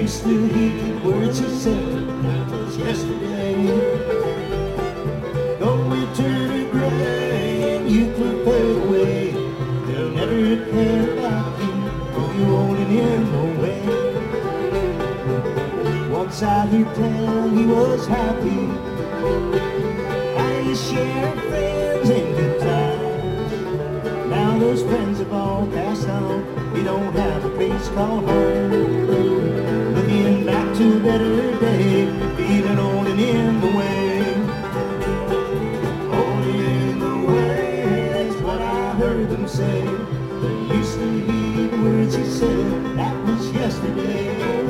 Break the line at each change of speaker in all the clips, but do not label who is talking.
used to hear the words you said, that was yesterday. Don't return to gray, and you can fade away. They'll never care about you, or you're rolling in the way. Once out here town, he was happy. I used to share friends and good times. Now those friends have all passed on. He don't have a place called home. Looking back to a better day, feeling old and in the way. Old in the way, that's what I heard them say. They used to hear the words he said, that was yesterday.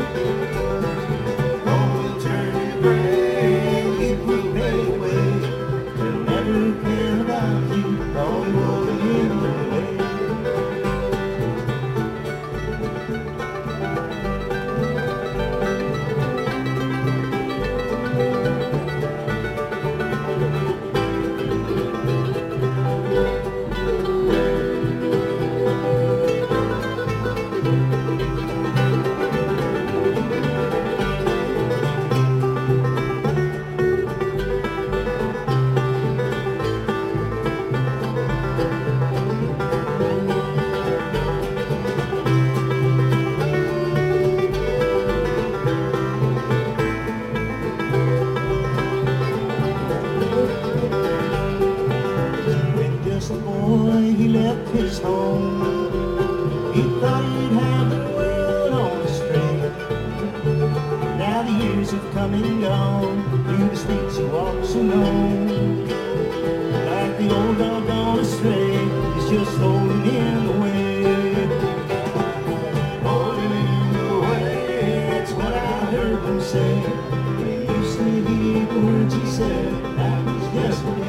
He left his home. He thought he'd have the world on a string. Now the years have come and gone. Through the streets he walks alone. Like the old dog gone astray, he's just holding in the way. Holding in the way, that's what I heard them say. They used to hear the words he said, that was yesterday.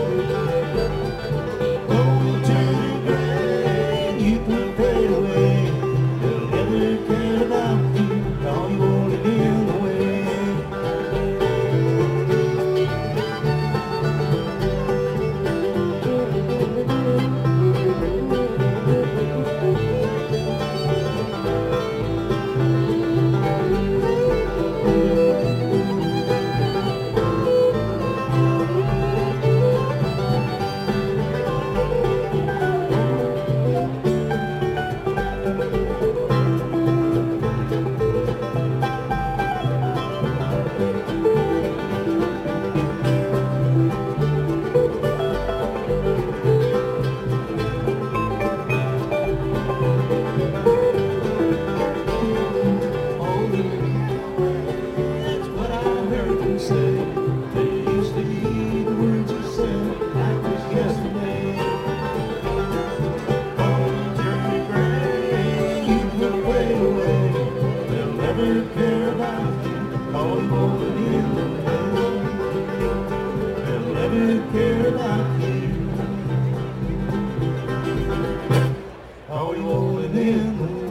Care about you, all rolling in the way. They'll never care about you, all rolling in the way.